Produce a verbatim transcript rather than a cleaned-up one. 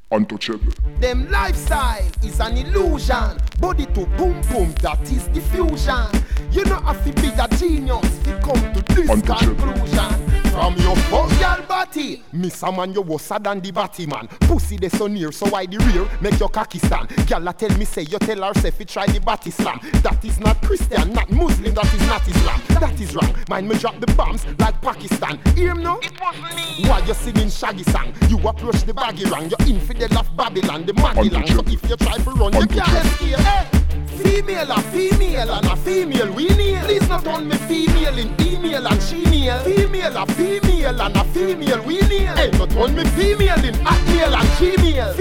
Untouchable. Them lifestyle is an illusion. Body to boom boom, that is diffusion. You know have to be a genius to come to this conclusion. From your fuck girl body, miss a man you worser than the batty man. Pussy they so near, so why the rear make your cocky stand. Girl tell me say you tell herself you try the batty slam. That is not Christian, not Muslim, that is not Islam. That is wrong. Mind me drop the bombs like Pakistan. Hear me now? It wasn't me. While you singing shaggy song, you approach the baggy wrong. You infidel of Babylon, the Maggie land. So if you try to run, you can't escape. Hey. Female a female and a female we nail. Please not on me female in email and she nail. Female a female and a female we nail. Hey, not on me female in hotmail and Gmail.